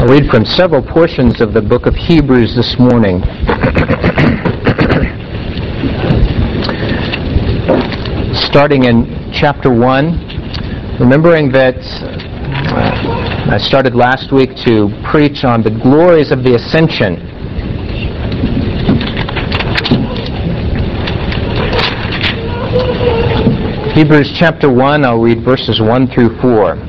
I'll read from several portions of the book of Hebrews this morning. Starting in chapter 1, remembering that I started last week to preach on the glories of the ascension. Hebrews chapter 1, I'll read verses 1 through 4.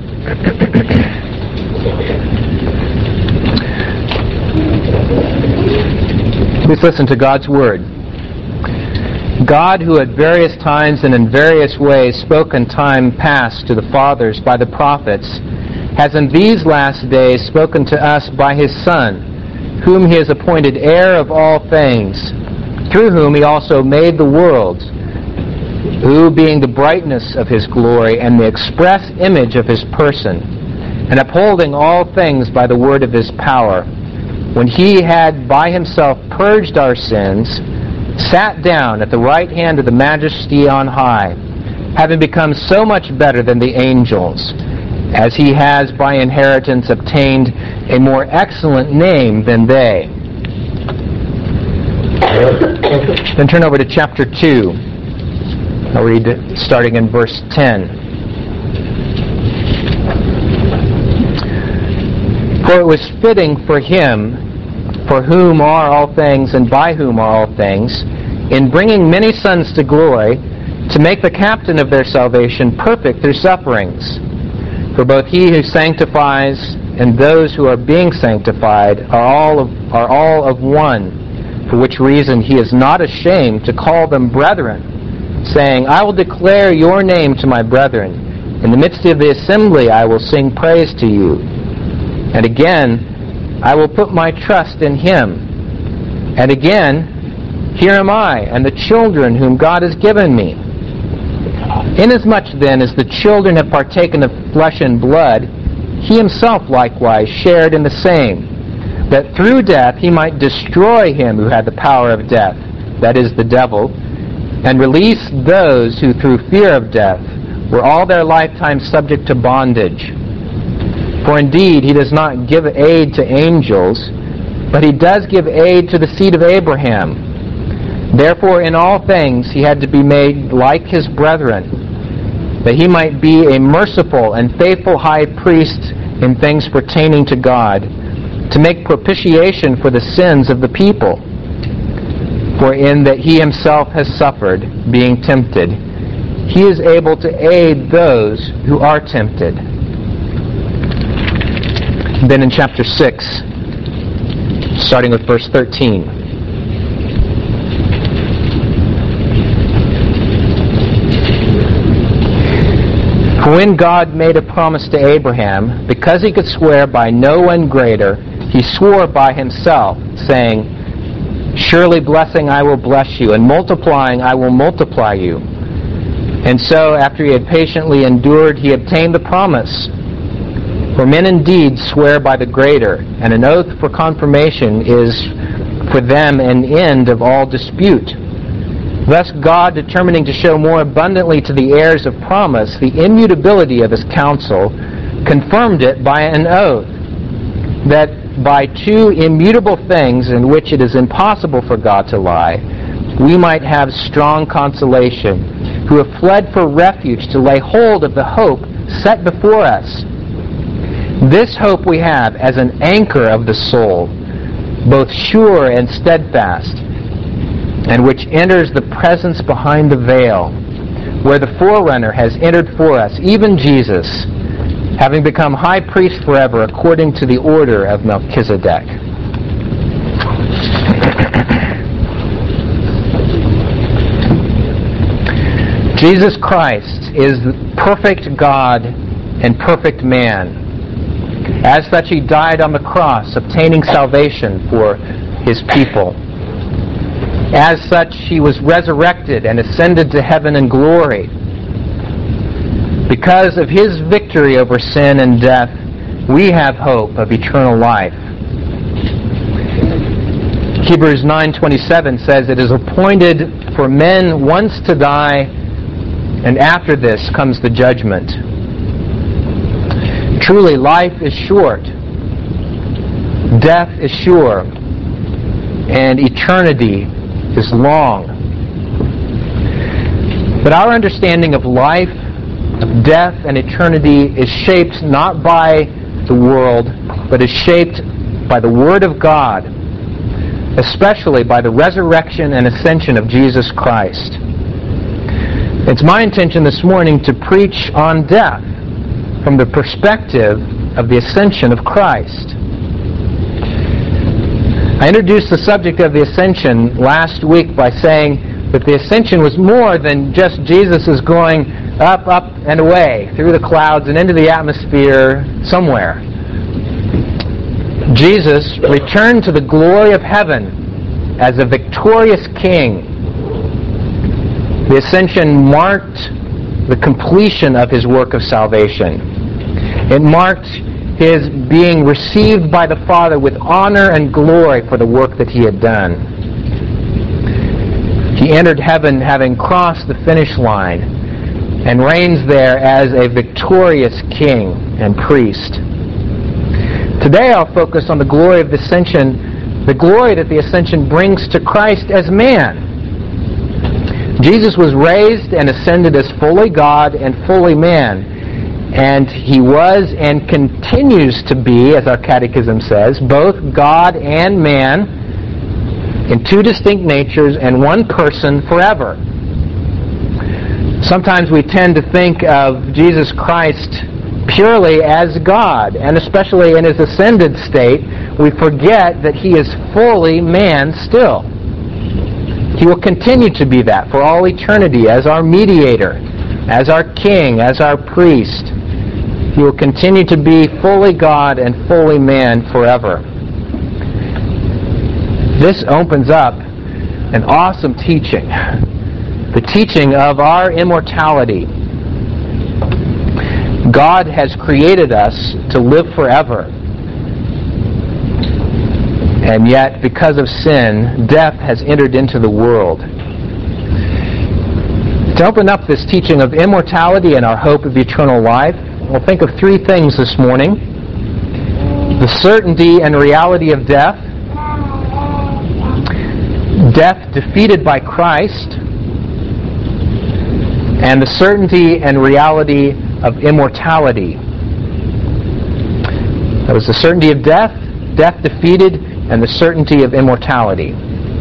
Please listen to God's Word. God, who at various times and in various ways spoke in time past to the fathers by the prophets, has in these last days spoken to us by His Son, whom He has appointed heir of all things, through whom He also made the worlds, who, being the brightness of His glory and the express image of His person, and upholding all things by the word of His power, when He had by Himself purged our sins, sat down at the right hand of the Majesty on high, having become so much better than the angels, as He has by inheritance obtained a more excellent name than they. Then turn over to chapter 2. I'll read starting in verse 10. For it was fitting for Him, for whom are all things and by whom are all things, in bringing many sons to glory, to make the captain of their salvation perfect through sufferings. For both He who sanctifies and those who are being sanctified are all of one, for which reason He is not ashamed to call them brethren, saying, I will declare your name to my brethren. In the midst of the assembly I will sing praise to you. And again, I will put my trust in Him. And again, here am I, and the children whom God has given me. Inasmuch then as the children have partaken of flesh and blood, He Himself likewise shared in the same, that through death He might destroy him who had the power of death, that is, the devil, and release those who through fear of death were all their lifetime subject to bondage. For indeed He does not give aid to angels, but He does give aid to the seed of Abraham. Therefore in all things He had to be made like His brethren, that He might be a merciful and faithful high priest in things pertaining to God, to make propitiation for the sins of the people. For in that He Himself has suffered, being tempted, He is able to aid those who are tempted. Then in chapter 6, starting with verse 13. For when God made a promise to Abraham, because He could swear by no one greater, He swore by Himself, saying, Surely blessing I will bless you, and multiplying I will multiply you. And so, after He had patiently endured, He obtained the promise. For men indeed swear by the greater, and an oath for confirmation is for them an end of all dispute. Thus God, determining to show more abundantly to the heirs of promise the immutability of His counsel, confirmed it by an oath, that by two immutable things in which it is impossible for God to lie, we might have strong consolation, who have fled for refuge to lay hold of the hope set before us. This hope we have as an anchor of the soul, both sure and steadfast, and which enters the presence behind the veil, where the forerunner has entered for us, even Jesus, having become high priest forever according to the order of Melchizedek. Jesus Christ is the perfect God and perfect man. As such, He died on the cross, obtaining salvation for His people. As such, He was resurrected and ascended to heaven in glory. Because of His victory over sin and death, we have hope of eternal life. Hebrews 9:27 says, It is appointed for men once to die, and after this comes the judgment. Truly, life is short. Death is sure, and eternity is long. But our understanding of life, of death, and eternity is shaped not by the world, but is shaped by the Word of God, especially by the resurrection and ascension of Jesus Christ. It's my intention this morning to preach on death from the perspective of the ascension of Christ. I introduced the subject of the ascension last week by saying that the ascension was more than just Jesus' going up, up, and away through the clouds and into the atmosphere somewhere. Jesus returned to the glory of heaven as a victorious king. The ascension marked the completion of his work of salvation. It marked his being received by the Father with honor and glory for the work that he had done. He entered heaven having crossed the finish line and reigns there as a victorious king and priest. Today I'll focus on the glory of the ascension, the glory that the ascension brings to Christ as man. Jesus was raised and ascended as fully God and fully man. And he was and continues to be, as our catechism says, both God and man in two distinct natures and one person forever. Sometimes we tend to think of Jesus Christ purely as God, and especially in his ascended state, we forget that he is fully man still. He will continue to be that for all eternity as our mediator, as our king, as our priest. He will continue to be fully God and fully man forever. This opens up an awesome teaching, the teaching of our immortality. God has created us to live forever. And yet, because of sin, death has entered into the world. To open up this teaching of immortality and our hope of eternal life, we'll think of three things this morning: the certainty and reality of death, death defeated by Christ, and the certainty and reality of immortality. That was the certainty of death, death defeated, and the certainty of immortality.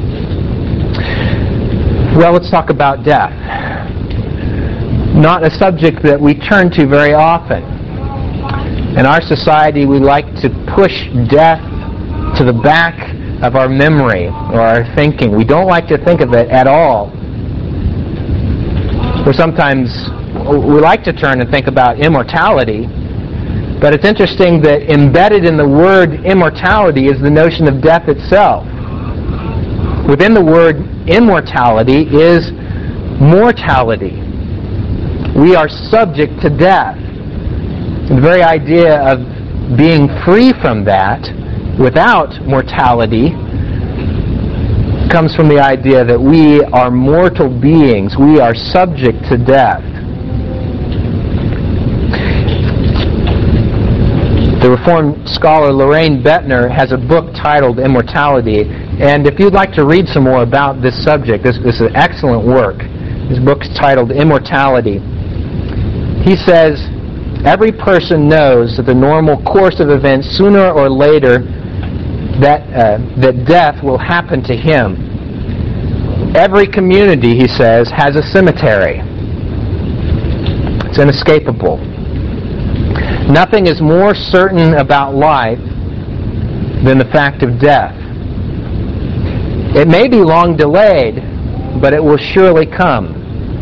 Well, let's talk about death. Not a subject that we turn to very often. In our society, we like to push death to the back of our memory or our thinking. We don't like to think of it at all. Or sometimes we like to turn and think about immortality, but it's interesting that embedded in the word immortality is the notion of death itself. Within the word immortality is mortality. We are subject to death. The very idea of being free from that without mortality comes from the idea that we are mortal beings. We are subject to death. The Reformed scholar Loraine Boettner has a book titled Immortality, and if you'd like to read some more about this subject, this is an excellent work. His book's titled Immortality. He says, every person knows that the normal course of events, sooner or later, that death will happen to him. Every community, he says, has a cemetery. It's inescapable. Nothing is more certain about life than the fact of death. It may be long delayed, but it will surely come.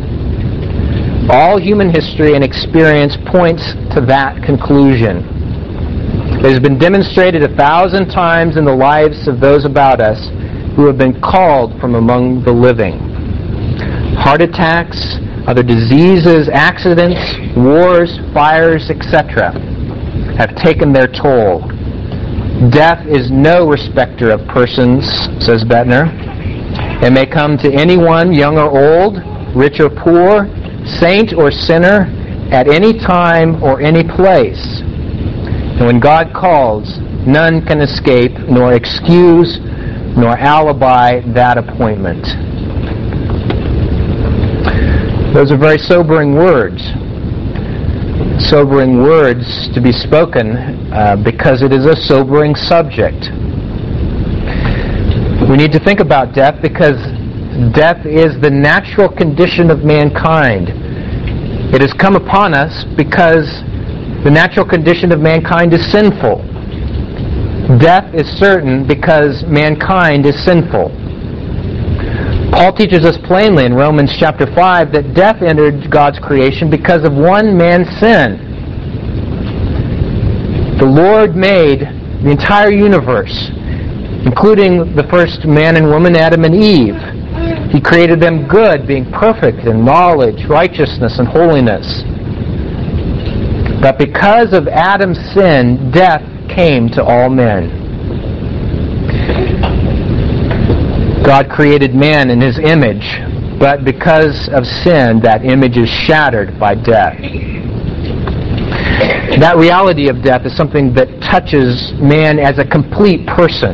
All human history and experience points to that conclusion. It has been demonstrated 1,000 times in the lives of those about us who have been called from among the living. Heart attacks, other diseases, accidents, wars, fires, etc. have taken their toll. Death is no respecter of persons, says Boettner. It may come to anyone, young or old, rich or poor, saint or sinner, at any time or any place. And when God calls, none can escape, nor excuse, nor alibi that appointment. Those are very sobering words. Sobering words to be spoken because it is a sobering subject. We need to think about death because death is the natural condition of mankind. It has come upon us because the natural condition of mankind is sinful. Death is certain because mankind is sinful. Paul teaches us plainly in Romans chapter 5 that death entered God's creation because of one man's sin. The Lord made the entire universe, including the first man and woman, Adam and Eve. He created them good, being perfect in knowledge, righteousness, and holiness. But because of Adam's sin, death came to all men. God created man in His image, but because of sin, that image is shattered by death. That reality of death is something that touches man as a complete person.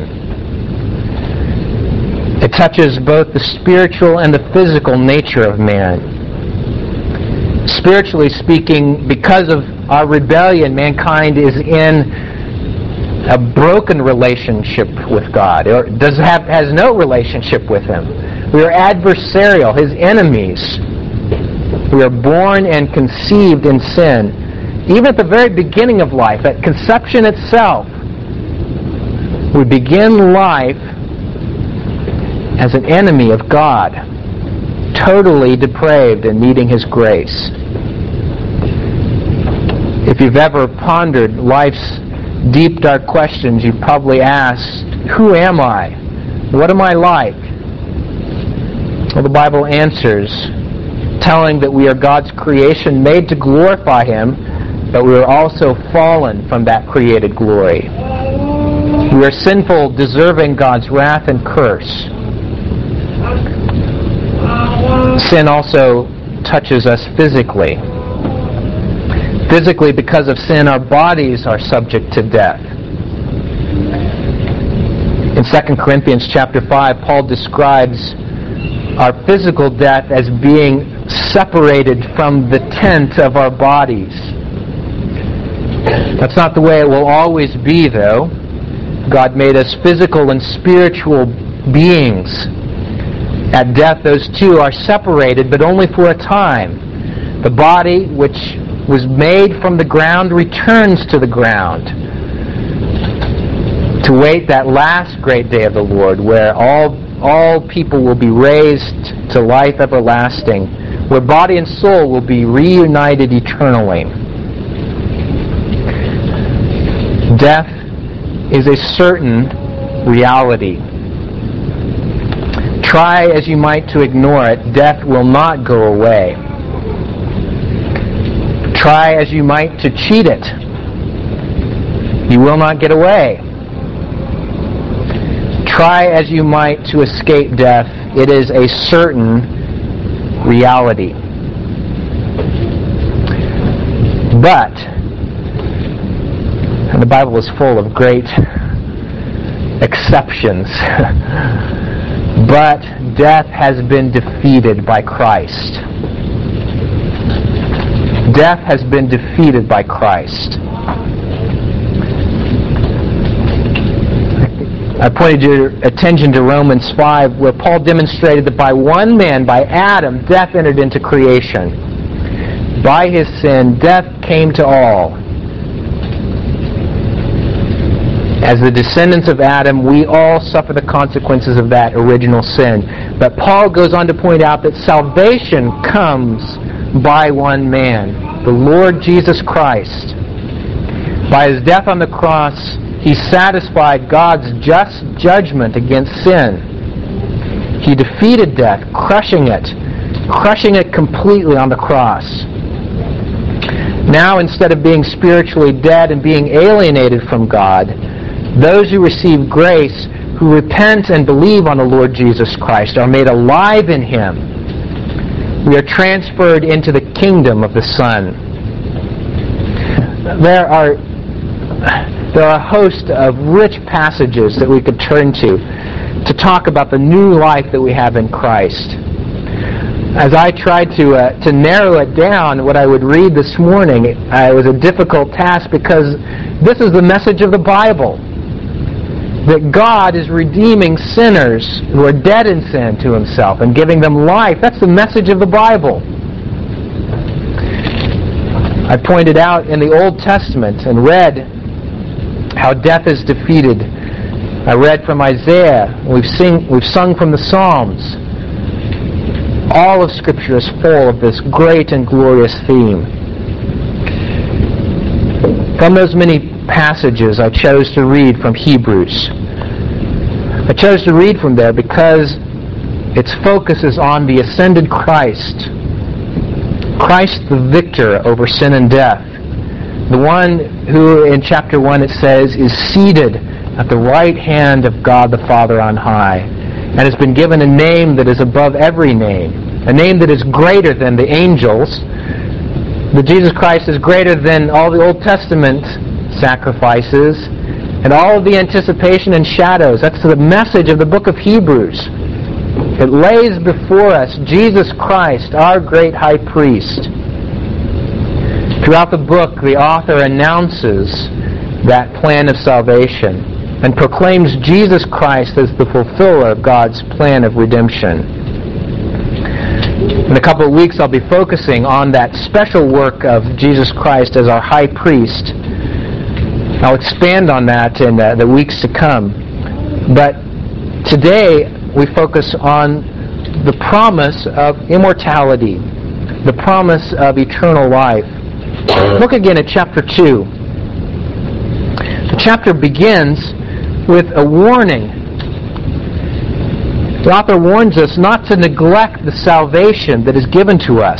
It touches both the spiritual and the physical nature of man. Spiritually speaking, because of our rebellion, mankind is in a broken relationship with God, or has no relationship with Him. We are adversarial, His enemies. We are born and conceived in sin. Even at the very beginning of life, at conception itself, we begin life as an enemy of God, totally depraved and needing His grace. If you've ever pondered life's deep, dark questions, you've probably asked, who am I? What am I like? Well, the Bible answers, telling that we are God's creation made to glorify Him, but we are also fallen from that created glory. We are sinful, deserving God's wrath and curse. Sin also touches us physically. Physically, because of sin, our bodies are subject to death. In 2 Corinthians chapter 5, Paul describes our physical death as being separated from the tent of our bodies. That's not the way it will always be, though. God made us physical and spiritual beings. At death, those two are separated, but only for a time. The body, which was made from the ground, returns to the ground to wait that last great day of the Lord, where all people will be raised to life everlasting, where body and soul will be reunited eternally. Death is a certain reality. Try as you might to ignore it, death will not go away. Try as you might to cheat it, you will not get away. Try as you might to escape death, it is a certain reality. But, and the Bible is full of great exceptions, but death has been defeated by Christ. Death has been defeated by Christ. I pointed your attention to Romans 5, where Paul demonstrated that by one man, by Adam, death entered into creation. By his sin, death came to all. As the descendants of Adam, we all suffer the consequences of that original sin. But Paul goes on to point out that salvation comes by one man, the Lord Jesus Christ. By His death on the cross, He satisfied God's just judgment against sin. He defeated death, crushing it completely on the cross. Now, instead of being spiritually dead and being alienated from God, those who receive grace, who repent and believe on the Lord Jesus Christ, are made alive in Him. We are transferred into the There are a host of rich passages that we could turn to talk about the new life that we have in Christ. As I tried to narrow it down, what I would read this morning, it was a difficult task because this is the message of the Bible. That God is redeeming sinners who are dead in sin to Himself and giving them life. That's the message of the Bible. I pointed out in the Old Testament and read how death is defeated. I read from Isaiah. We've sung from the Psalms. All of Scripture is full of this great and glorious theme. From those many passages, I chose to read from Hebrews. I chose to read from there because its focus is on the ascended Christ. Christ the victor over sin and death. The one who in chapter 1 it says is seated at the right hand of God the Father on high, and has been given a name that is above every name, a name that is greater than the angels. That Jesus Christ is greater than all the Old Testament sacrifices and all of the anticipation and shadows. That's the message of the book of Hebrews. It lays before us Jesus Christ, our great high priest. Throughout the book, the author announces that plan of salvation and proclaims Jesus Christ as the fulfiller of God's plan of redemption. In a couple of weeks, I'll be focusing on that special work of Jesus Christ as our high priest. I'll expand on that in the weeks to come. But today, we focus on the promise of immortality, the promise of eternal life. Look again at chapter 2. The chapter begins with a warning. The author warns us not to neglect the salvation that is given to us.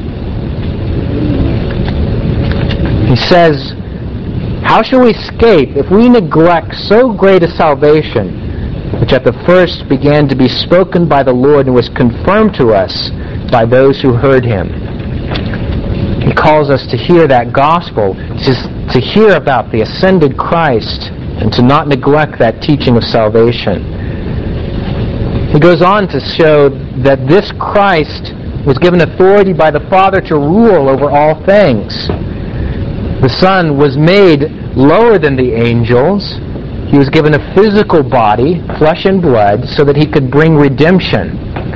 He says, how shall we escape if we neglect so great a salvation, which at the first began to be spoken by the Lord and was confirmed to us by those who heard Him? He calls us to hear that gospel, to hear about the ascended Christ, and to not neglect that teaching of salvation. He goes on to show that this Christ was given authority by the Father to rule over all things. The Son was made lower than the angels. He was given a physical body, flesh and blood, so that He could bring redemption.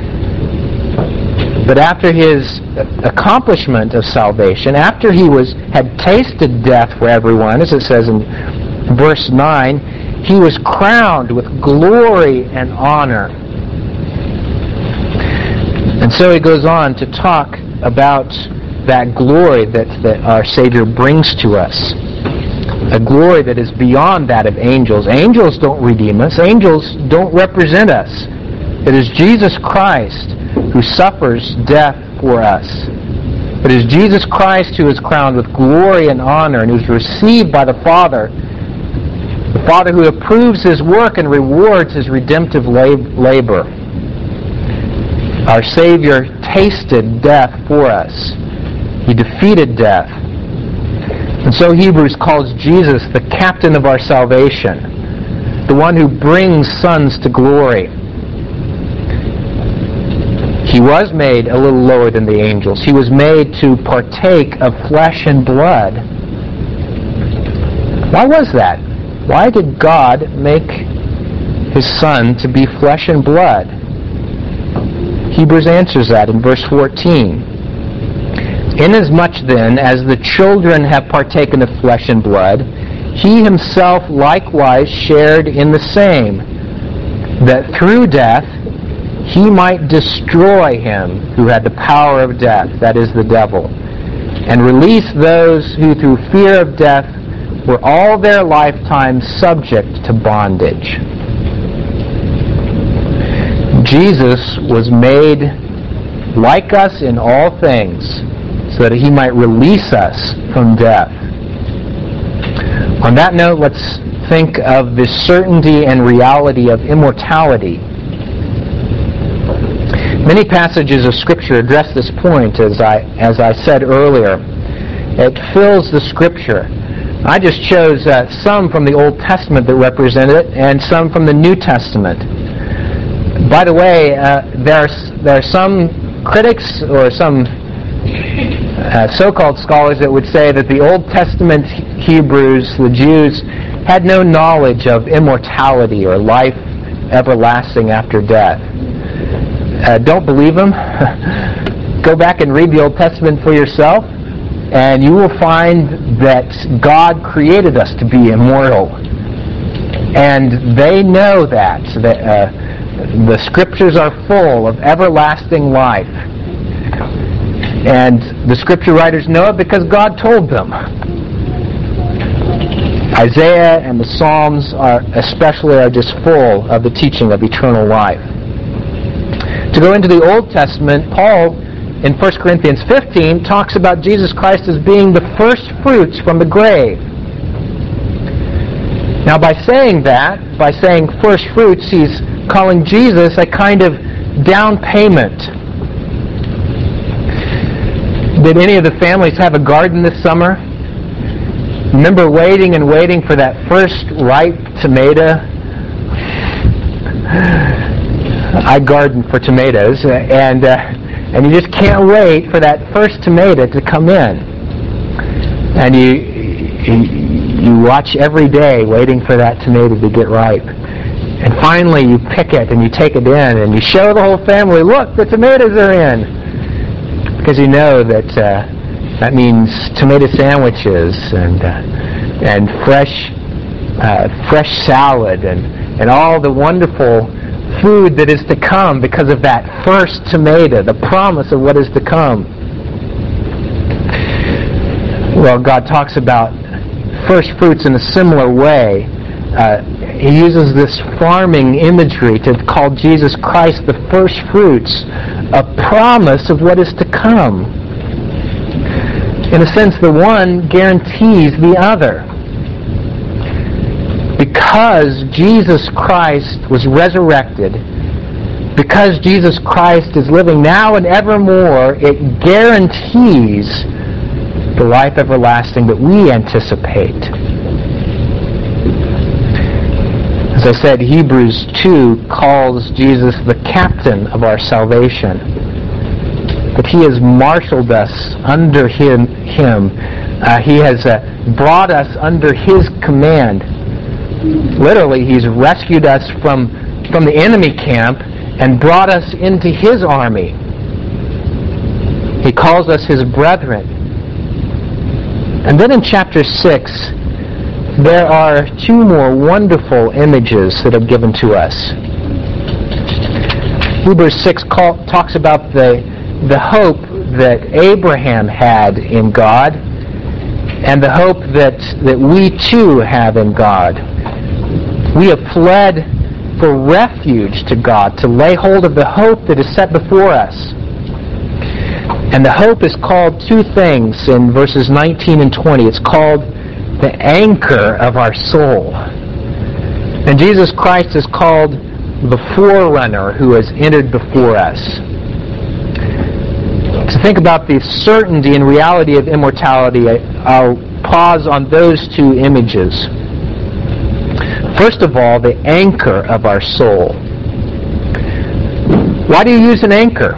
But after His accomplishment of salvation, after He had tasted death for everyone, as it says in verse 9, He was crowned with glory and honor. And so He goes on to talk about that glory that our Savior brings to us. A glory that is beyond that of angels. Angels don't redeem us. Angels don't represent us. It is Jesus Christ who suffers death for us. It is Jesus Christ who is crowned with glory and honor and who is received by the Father who approves His work and rewards His redemptive labor. Our Savior tasted death for us. He defeated death. And so Hebrews calls Jesus the captain of our salvation, the one who brings sons to glory. He was made a little lower than the angels. He was made to partake of flesh and blood. Why was that? Why did God make His Son to be flesh and blood? Hebrews answers that in verse 14. Inasmuch then as the children have partaken of flesh and blood, He Himself likewise shared in the same, that through death He might destroy him who had the power of death, that is the devil, and release those who through fear of death were all their lifetime subject to bondage. Jesus was made like us in all things so that He might release us from death. On that note, let's think of the certainty and reality of immortality. Many passages of Scripture address this point, as I said earlier. It fills the Scripture. I just chose some from the Old Testament that represent it and some from the New Testament. By the way, there are some critics or some so-called scholars that would say that the Old Testament Hebrews, the Jews, had no knowledge of immortality or life everlasting after death. Don't believe them. Go back and read the Old Testament for yourself, and you will find that God created us to be immortal. And they know that. The Scriptures are full of everlasting life. And the Scripture writers know it because God told them. Isaiah and the Psalms are just full of the teaching of eternal life. To go into the Old Testament, Paul in 1 Corinthians 15 talks about Jesus Christ as being the first fruits from the grave. Now by saying first fruits, he's calling Jesus a kind of down payment. Did any of the families have a garden this summer? Remember waiting and waiting for that first ripe tomato? I garden for tomatoes, and you just can't wait for that first tomato to come in. And you watch every day waiting for that tomato to get ripe. And finally you pick it and you take it in and you show the whole family, look, the tomatoes are in. Because you know that means tomato sandwiches and fresh salad and all the wonderful food that is to come because of that first tomato, the promise of what is to come. Well, God talks about first fruits in a similar way. He uses this farming imagery to call Jesus Christ the first fruits, a promise of what is to come. In a sense, the one guarantees the other. Because Jesus Christ was resurrected, because Jesus Christ is living now and evermore, it guarantees the life everlasting that we anticipate. As I said, Hebrews 2 calls Jesus the captain of our salvation. That he has marshaled us under him. He has brought us under his command. Literally, he's rescued us from the enemy camp and brought us into his army. He calls us his brethren. And then in chapter 6, there are two more wonderful images that are given to us. Hebrews 6 talks about the hope that Abraham had in God and the hope that we too have in God. We have fled for refuge to God to lay hold of the hope that is set before us. And the hope is called two things in verses 19 and 20. It's called the anchor of our soul. And Jesus Christ is called the forerunner who has entered before us. To think about the certainty and reality of immortality, I'll pause on those two images. First of all, the anchor of our soul. Why do you use an anchor?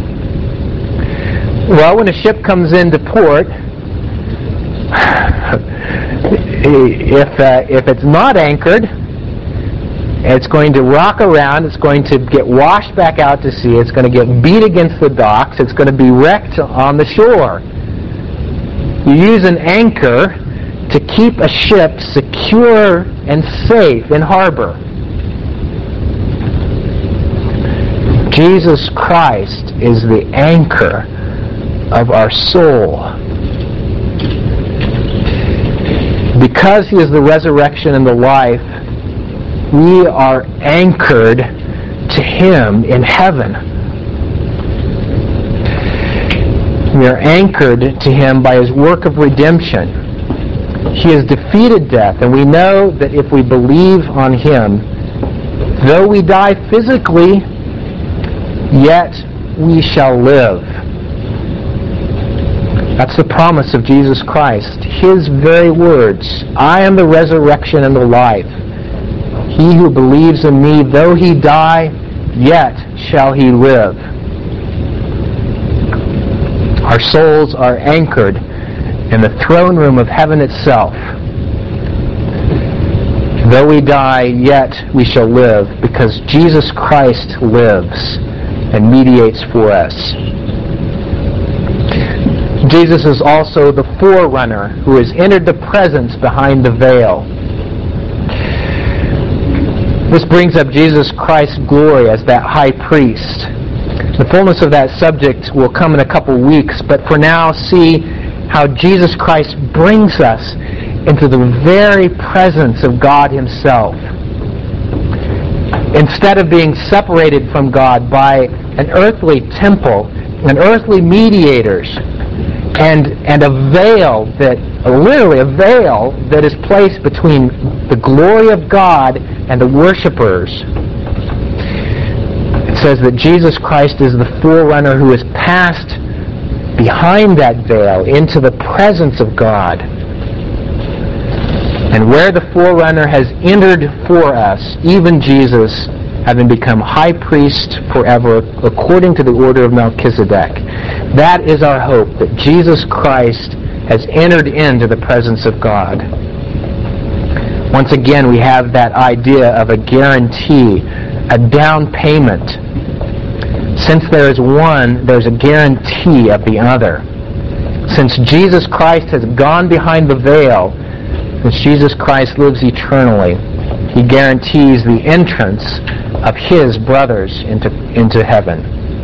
Well, when a ship comes into port, if it's not anchored, it's going to rock around, it's going to get washed back out to sea, it's going to get beat against the docks, it's going to be wrecked on the shore. You use an anchor to keep a ship secure and safe in harbor. Jesus Christ is the anchor of our soul. Because he is the resurrection and the life, we are anchored to him in heaven. We are anchored to him by his work of redemption. He has defeated death, and we know that if we believe on him, though we die physically, yet we shall live. That's the promise of Jesus Christ. His very words, I am the resurrection and the life. He who believes in me, though he die, yet shall he live. Our souls are anchored in the throne room of heaven itself. Though we die, yet we shall live, because Jesus Christ lives and mediates for us. Jesus is also the forerunner who has entered the presence behind the veil. This brings up Jesus Christ's glory as that high priest. The fullness of that subject will come in a couple weeks, but for now, see how Jesus Christ brings us into the very presence of God Himself. Instead of being separated from God by an earthly temple and earthly mediators and a veil that, literally a veil that is placed between the glory of God and the worshipers, it says that Jesus Christ is the forerunner who has passed behind that veil into the presence of God. And where the forerunner has entered for us, even Jesus, having become high priest forever, according to the order of Melchizedek. That is our hope, that Jesus Christ has entered into the presence of God. Once again, we have that idea of a guarantee, a down payment. Since there is one, there's a guarantee of the other. Since Jesus Christ has gone behind the veil, since Jesus Christ lives eternally, He guarantees the entrance of His brothers into heaven.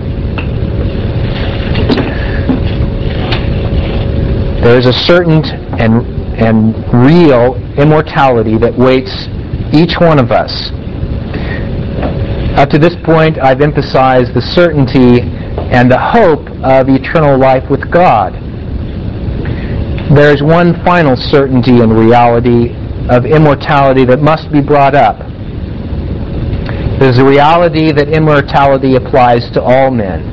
There is a certain and real immortality that waits each one of us. Up to this point, I've emphasized the certainty and the hope of eternal life with God. There is one final certainty and reality of immortality that must be brought up. There's a reality that immortality applies to all men.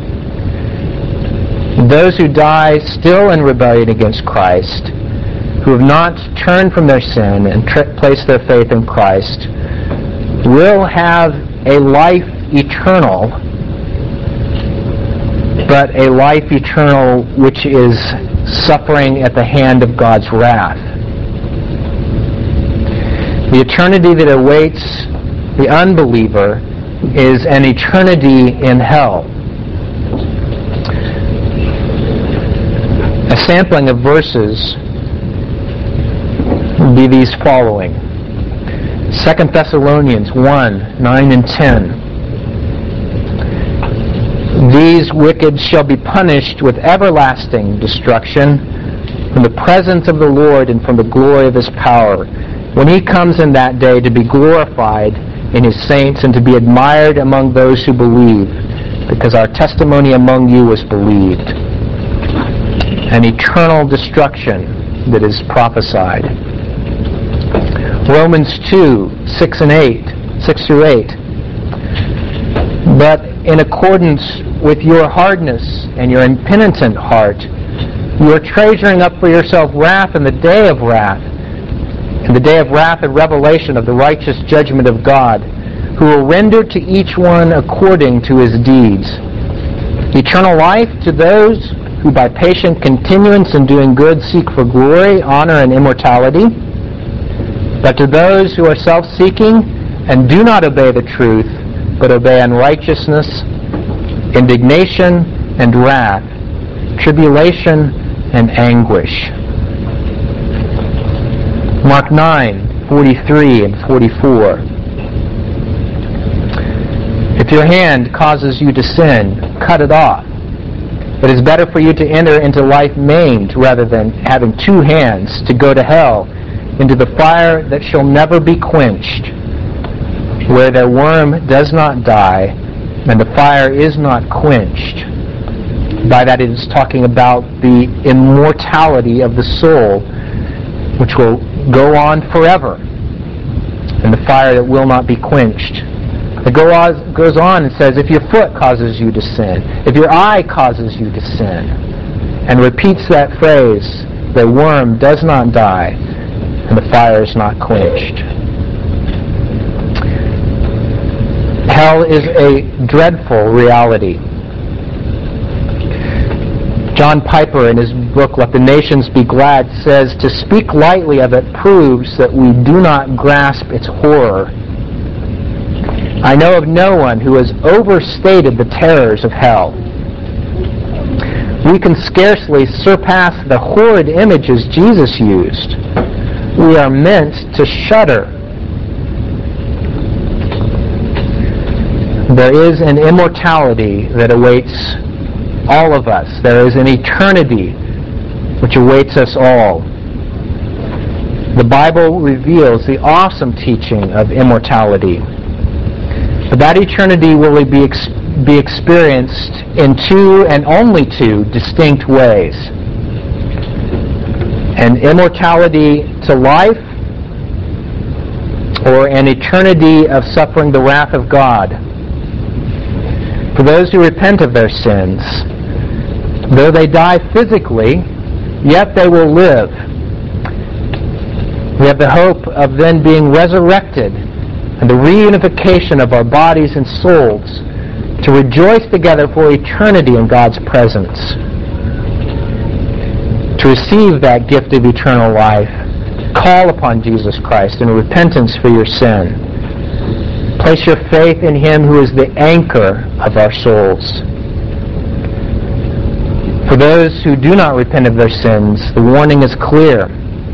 Those who die still in rebellion against Christ, who have not turned from their sin and placed their faith in Christ, will have a life eternal, but a life eternal which is suffering at the hand of God's wrath. The eternity that awaits the unbeliever is an eternity in hell. A sampling of verses would be these following. 2 Thessalonians 1, 9 and 10. These wicked shall be punished with everlasting destruction from the presence of the Lord and from the glory of His power, when He comes in that day to be glorified in His saints and to be admired among those who believe, because our testimony among you was believed. An eternal destruction that is prophesied. Romans 2, 6 through 8. But in accordance with your hardness and your impenitent heart, you are treasuring up for yourself wrath in the day of wrath, in the day of wrath and revelation of the righteous judgment of God, who will render to each one according to his deeds. Eternal life to those who by patient continuance in doing good seek for glory, honor, and immortality. But to those who are self-seeking and do not obey the truth, but obey unrighteousness, indignation and wrath, tribulation and anguish. Mark 9, 43 and 44. If your hand causes you to sin, cut it off. It is better for you to enter into life maimed rather than having two hands to go to hell, into the fire that shall never be quenched, where their worm does not die and the fire is not quenched. By that it is talking about the immortality of the soul, which will go on forever, and the fire that will not be quenched. It goes on and says, if your foot causes you to sin, if your eye causes you to sin, and repeats that phrase, "The worm does not die, and the fire is not quenched." Hell is a dreadful reality. John Piper, in his book, Let the Nations Be Glad, says, "To speak lightly of it proves that we do not grasp its horror. I know of no one who has overstated the terrors of hell. We can scarcely surpass the horrid images Jesus used. We are meant to shudder. There is an immortality that awaits all of us. There is an eternity which awaits us all. The Bible reveals the awesome teaching of immortality. But that eternity will be experienced in two and only two distinct ways. An immortality to life, or an eternity of suffering the wrath of God. For those who repent of their sins, though they die physically, yet they will live. We have the hope of then being resurrected and the reunification of our bodies and souls to rejoice together for eternity in God's presence. To receive that gift of eternal life, call upon Jesus Christ in repentance for your sin. Place your faith in Him who is the anchor of our souls. For those who do not repent of their sins, the warning is clear.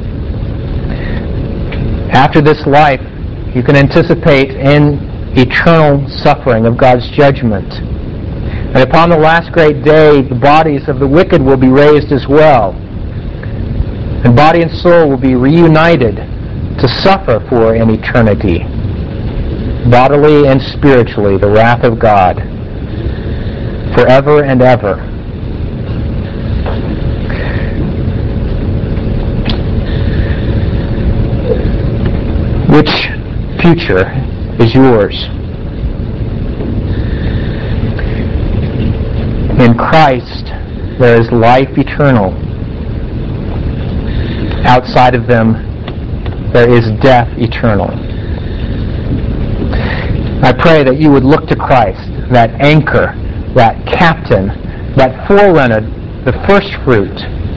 After this life, you can anticipate an eternal suffering of God's judgment. And upon the last great day, the bodies of the wicked will be raised as well. And body and soul will be reunited to suffer for an eternity, bodily and spiritually, the wrath of God, forever and ever. Which future is yours? In Christ, there is life eternal. Outside of them, there is death eternal. I pray that you would look to Christ, that anchor, that captain, that forerunner, the first fruit,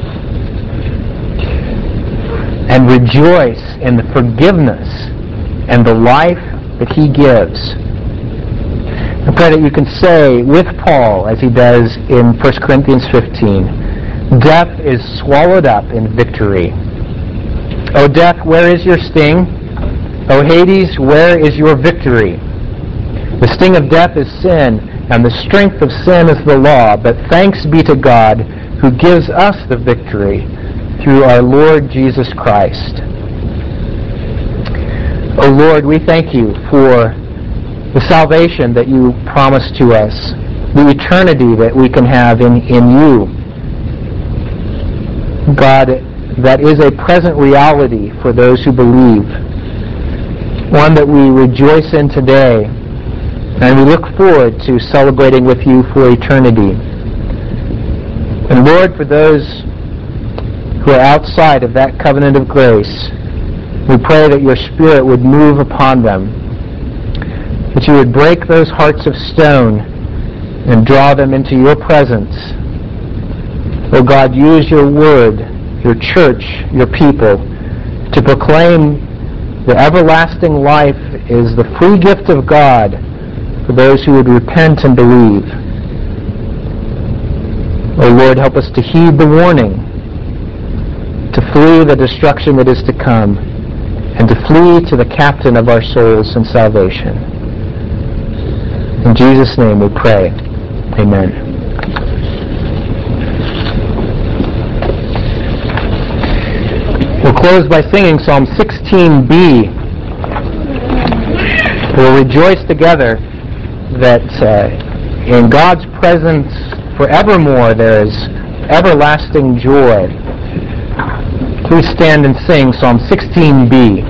and rejoice in the forgiveness and the life that He gives. I pray that you can say with Paul, as he does in 1 Corinthians 15, "Death is swallowed up in victory. O death, where is your sting? O Hades, where is your victory? The sting of death is sin, and the strength of sin is the law, but thanks be to God who gives us the victory through our Lord Jesus Christ." O Lord, we thank you for the salvation that you promised to us, the eternity that we can have in you. God, that is a present reality for those who believe, one that we rejoice in today, and we look forward to celebrating with you for eternity. And Lord, for those who are outside of that covenant of grace, we pray that your Spirit would move upon them, that you would break those hearts of stone and draw them into your presence. Oh God, use your word, your church, your people, to proclaim the everlasting life is the free gift of God for those who would repent and believe. Oh Lord, help us to heed the warning, to flee the destruction that is to come, and to flee to the captain of our souls in salvation. In Jesus' name we pray. Amen. We'll close by singing Psalm 16b. We'll rejoice together that in God's presence forevermore there is everlasting joy. Please stand and sing Psalm 16b.